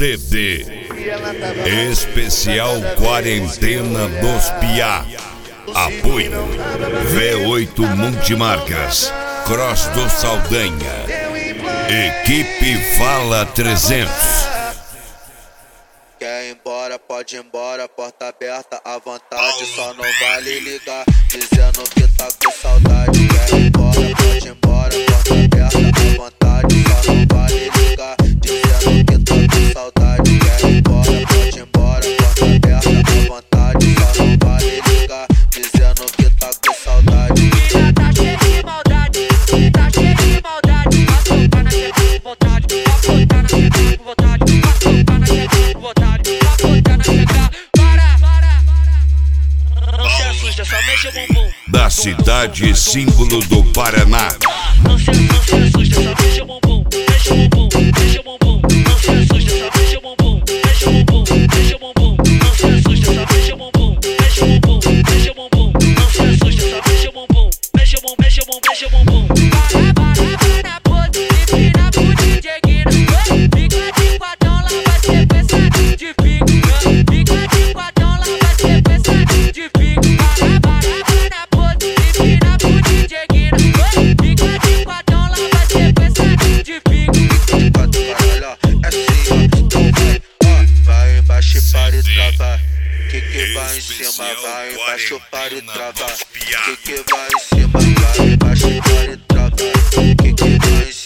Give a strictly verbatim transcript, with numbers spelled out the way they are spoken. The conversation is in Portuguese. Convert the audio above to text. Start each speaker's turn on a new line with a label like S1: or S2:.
S1: C D Especial Quarentena dos Piá. Apoio V oito Multimarcas, Cross do Saldanha, Equipe Fala trezentos.
S2: Quer ir embora, pode ir embora, porta aberta à vontade, só não vale ligar, dizendo que tá com saudade. Quer ir embora, pode ir embora, porta aberta à vontade, só não vale ligar, dizendo que tá com saudade. Quer ir embora, pode ir embora, porta aberta à vontade, só não vale ligar, dizendo que tá com saudade.
S3: Mina tá cheia de maldade, tá cheia de maldade, vai soltar na teta com vontade, vai soltar na teta com vontade, vai soltar na teta com vontade.
S1: Da cidade símbolo do Paraná.
S3: Não se assusta, só mexe o bumbum, mexe o bumbum, mexe o bumbum. Não se assusta, só mexe o bumbum, mexe o bumbum, mexe o bumbum. Não se assusta, só mexe o bumbum, mexe o bumbum, mexe o bumbum. Não se assusta, só mexe o bumbum, mexe o bumbum, mexe o bumbum, mexe o bumbum. Para, para, para na pose, empina pro D J Guina. Fica de quadrão, lá vai ser pensadinho de pique. Fica de quadrão, lá vai ser pensadinho de pique. Para, para, para na pose, empina pro D J Guina. Fica de quadrão, lá vai ser pensadinho de pique.
S2: É assim, ó, então vai, ó, vai embaixo e para e trava. Que que vai em cima, vai embaixo para e trava. Que que vai em cima, vai embaixo e para e trava. Que que vai em cima.